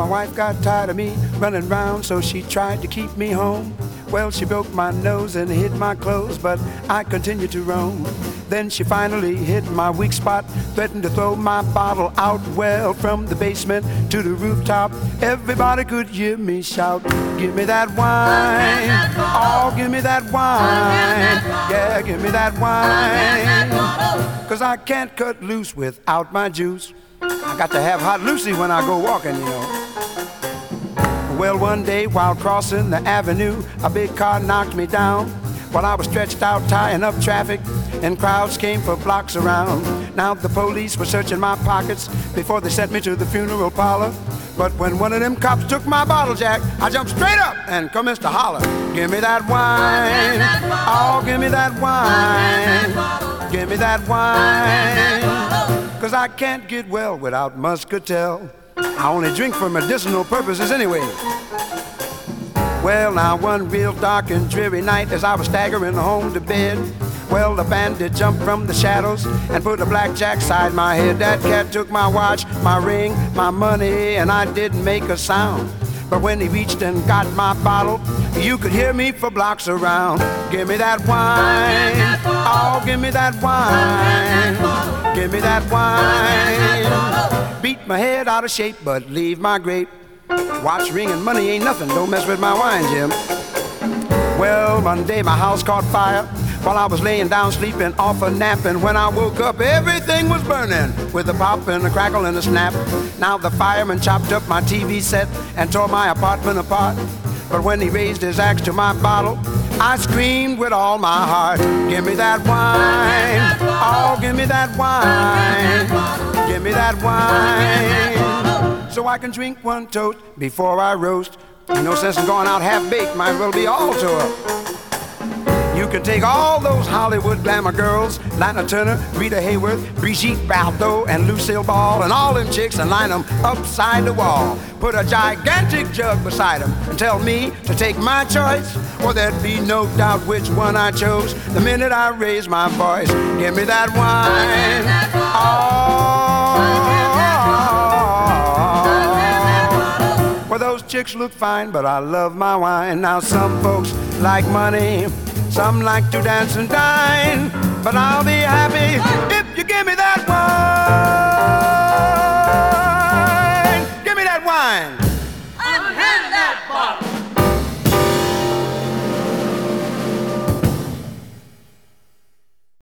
My wife got tired of me running round, so she tried to keep me home. Well, she broke my nose and hid my clothes, but I continued to roam. Then she finally hit my weak spot, threatened to throw my bottle out. Well, from the basement to the rooftop, everybody could hear me shout, give me that wine, oh, give me that wine, yeah, give me that wine, 'cause I can't cut loose without my juice. I got to have Hot Lucy when I go walking, you know. Well, one day while crossing the avenue, a big car knocked me down. While I was stretched out tying up traffic, and crowds came for blocks around. Now the police were searching my pockets before they sent me to the funeral parlor. But when one of them cops took my bottle jack, I jumped straight up and commenced to holler, give me that wine, oh, give me that wine, give me that wine, 'cause I can't get well without muscatel. I only drink for medicinal purposes anyway. Well, now one real dark and dreary night as I was staggering home to bed, well, the bandit jumped from the shadows and put a blackjack side my head. That cat took my watch, my ring, my money, and I didn't make a sound. But when he reached and got my bottle, you could hear me for blocks around. Give me that wine, oh, give me that wine, give me that wine. Beat my head out of shape, but leave my grape. Watch, ring, and money ain't nothing, don't mess with my wine, Jim. Well, one day my house caught fire while I was laying down sleeping off a nap. And when I woke up, everything was burning with a pop and a crackle and a snap. Now the fireman chopped up my TV set and tore my apartment apart. But when he raised his axe to my bottle, I screamed with all my heart, give me that wine, oh, give me that wine, give me that wine, so I can drink one toast before I roast. No sense in going out half-baked, might as well be all to her. You can take all those Hollywood glamour girls, Lana Turner, Rita Hayworth, Brigitte Bardot, and Lucille Ball, and all them chicks and line them upside the wall. Put a gigantic jug beside them and tell me to take my choice. Well, there'd be no doubt which one I chose the minute I raised my voice. Give me that wine, oh. Well, those chicks look fine, but I love my wine. Now some folks like money, some like to dance and dine, but I'll be happy